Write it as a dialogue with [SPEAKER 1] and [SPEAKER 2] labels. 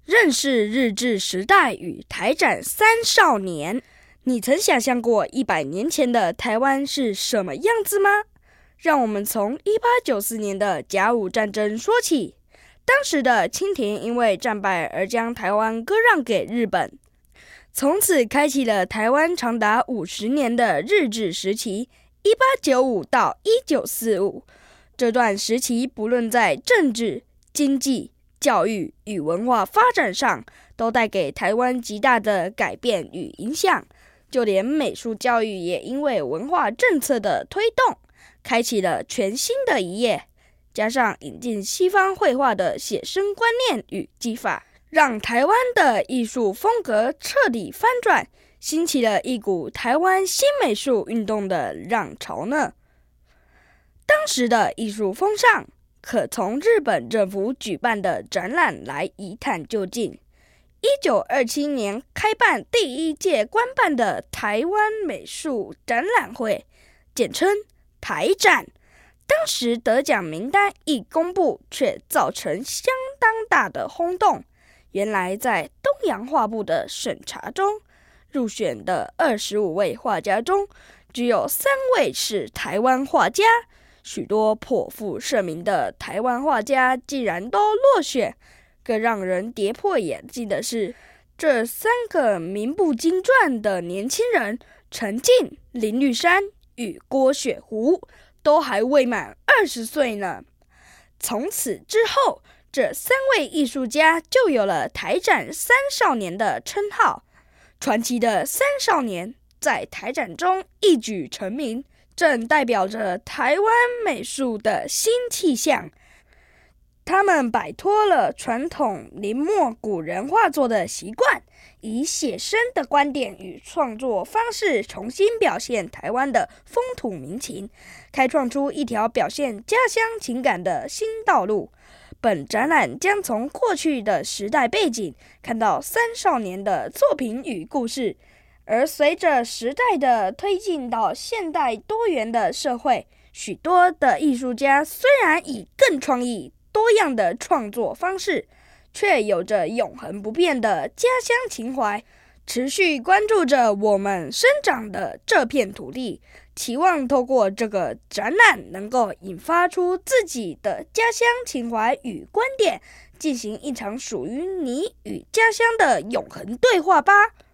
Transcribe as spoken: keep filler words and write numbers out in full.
[SPEAKER 1] 认识日治时代与台展三少年。你曾想象过一百年前的台湾是什么样子吗？让我们从一八九四年的甲午战争说起。当时的清廷因为战败而将台湾割让给日本，从此开启了台湾长达五十年的日治时期，一八九五到一九四五。这段时期不论在政治、经济、教育与文化发展上，都带给台湾极大的改变与影响。就连美术教育也因为文化政策的推动，开启了全新的一页。加上引进西方绘画的写生观念与技法，让台湾的艺术风格彻底翻转，兴起了一股台湾新美术运动的浪潮呢。当时的艺术风尚，可从日本政府举办的展览来一探究竟。一九二七年开办第一届官办的台湾美术展览会，简称台展。当时得奖名单一公布，却造成相当大的轰动。原来在东洋画部的审查中，入选的二十五位画家中，只有三位是台湾画家。许多颇负盛名的台湾画家竟然都落选。更让人跌破眼镜的是，这三个名不经传的年轻人陈进、林玉山与郭雪湖都还未满二十岁呢。从此之后，这三位艺术家就有了台展三少年的称号。传奇的三少年在台展中一举成名，正代表着台湾美术的新气象。他们摆脱了传统临摹古人画作的习惯，以写生的观点与创作方式重新表现台湾的风土民情，开创出一条表现家乡情感的新道路。本展览将从过去的时代背景看到三少年的作品与故事，而随着时代的推进到现代多元的社会，许多的艺术家虽然以更创意多样的创作方式，却有着永恒不变的家乡情怀，持续关注着我们生长的这片土地，期望透过这个展览能够引发出自己的家乡情怀与观点，进行一场属于你与家乡的永恒对话吧。